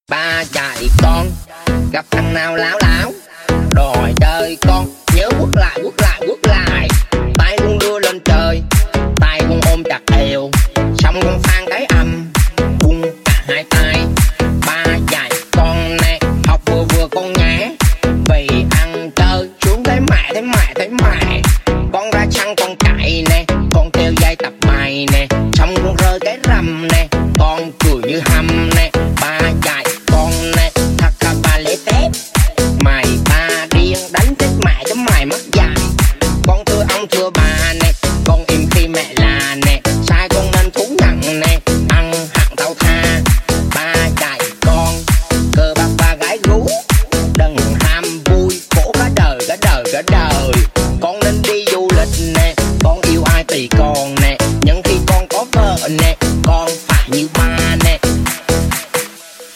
Ba chạy con gặp thằng nào láo láo đòi chơi con.